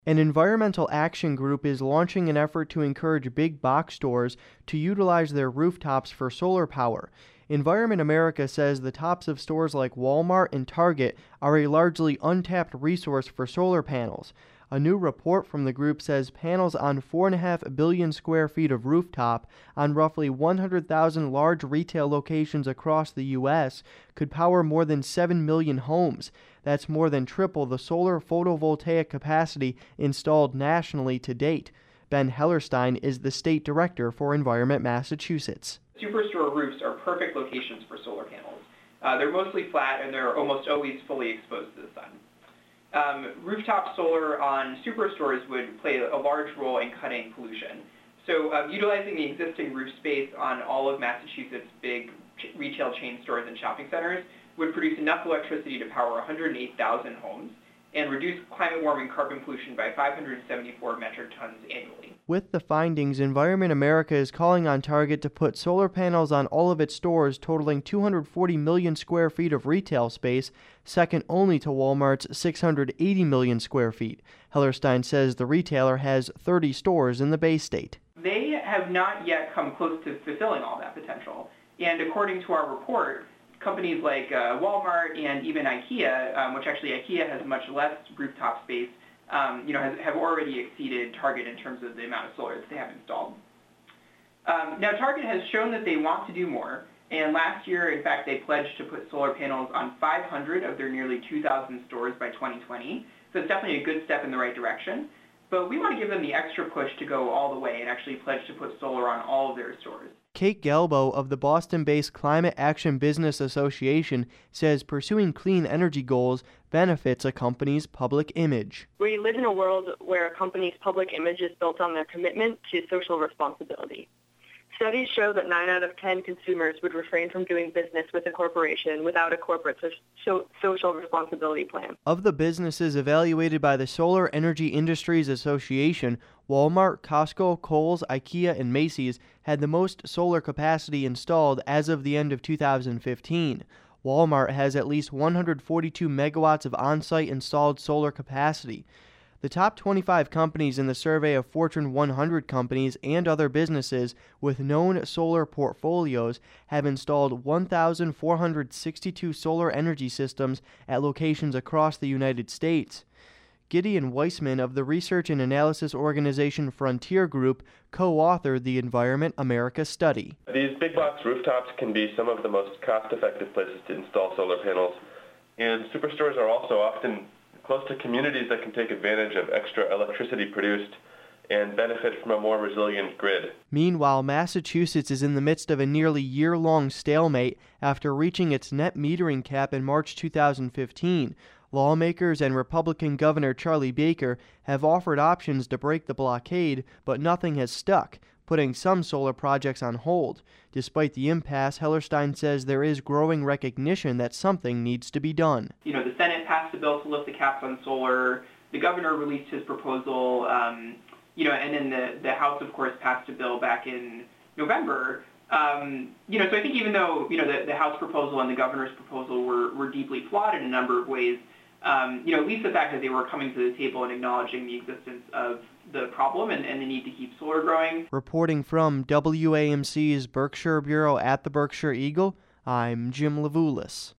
An environmental action group is launching an effort to encourage big box stores to utilize their rooftops for solar power. Environment America says the tops of stores like Walmart and Target are a largely untapped resource for solar panels. A new report from the group says panels on 4.5 billion square feet of rooftop on roughly 100,000 large retail locations across the U.S. could power more than 7 million homes. That's more than triple the solar photovoltaic capacity installed nationally to date. Ben Hellerstein is the state director for Environment Massachusetts. Superstore roofs are perfect locations for solar panels. They're mostly flat and they're almost always fully exposed to the sun. Rooftop solar on superstores would play a large role in cutting pollution. So utilizing the existing roof space on all of Massachusetts' big retail chain stores and shopping centers would produce enough electricity to power 108,000 homes and reduce climate warming carbon pollution by 574 metric tons annually. With the findings, Environment America is calling on Target to put solar panels on all of its stores totaling 240 million square feet of retail space, second only to Walmart's 680 million square feet. Hellerstein says the retailer has 30 stores in the Bay State. They have not yet come close to fulfilling all that potential. And according to our report, companies like Walmart and even IKEA, which actually IKEA has much less rooftop space, have already exceeded Target in terms of the amount of solar that they have installed. Now, Target has shown that they want to do more, and last year, in fact, they pledged to put solar panels on 500 of their nearly 2,000 stores by 2020, so it's definitely a good step in the right direction. But we want to give them the extra push to go all the way and actually pledge to put solar on all of their stores. Kate Galbo of the Boston-based Climate Action Business Association says pursuing clean energy goals benefits a company's public image. We live in a world where a company's public image is built on their commitment to social responsibility. Studies show that 9 out of 10 consumers would refrain from doing business with a corporation without a corporate social responsibility plan. Of the businesses evaluated by the Solar Energy Industries Association, Walmart, Costco, Kohl's, IKEA, and Macy's had the most solar capacity installed as of the end of 2015. Walmart has at least 142 megawatts of on-site installed solar capacity. The top 25 companies in the survey of Fortune 100 companies and other businesses with known solar portfolios have installed 1,462 solar energy systems at locations across the United States. Gideon Weissman of the research and analysis organization Frontier Group co-authored the Environment America study. These big box rooftops can be some of the most cost-effective places to install solar panels, and superstores are also often close to communities that can take advantage of extra electricity produced and benefit from a more resilient grid. Meanwhile, Massachusetts is in the midst of a nearly year-long stalemate after reaching its net metering cap in March 2015. Lawmakers and Republican Governor Charlie Baker have offered options to break the blockade, but nothing has stuck, putting some solar projects on hold. Despite the impasse, Hellerstein says there is growing recognition that something needs to be done. The Senate passed a bill to lift the caps on solar. The governor released his proposal, and then the House, of course, passed a bill back in November. So I think even though, the House proposal and the governor's proposal were deeply flawed in a number of ways, at least the fact that they were coming to the table and acknowledging the existence of the problem and the need to keep solar growing. Reporting from WAMC's Berkshire Bureau at the Berkshire Eagle, I'm Jim Levulis.